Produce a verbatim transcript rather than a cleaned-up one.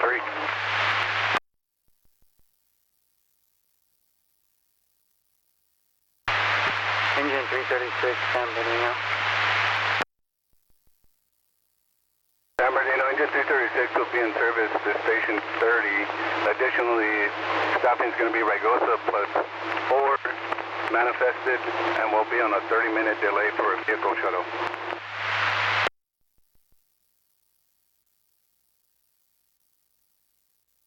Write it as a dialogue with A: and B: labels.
A: three.
B: Engine three thirty-six, San Bernardino.
A: San Bernardino, engine three thirty-six will be in service to station thirty. Additionally, stopping is going to be Ragosa plus four manifested, and we'll be on a thirty minute delay for a vehicle shuttle.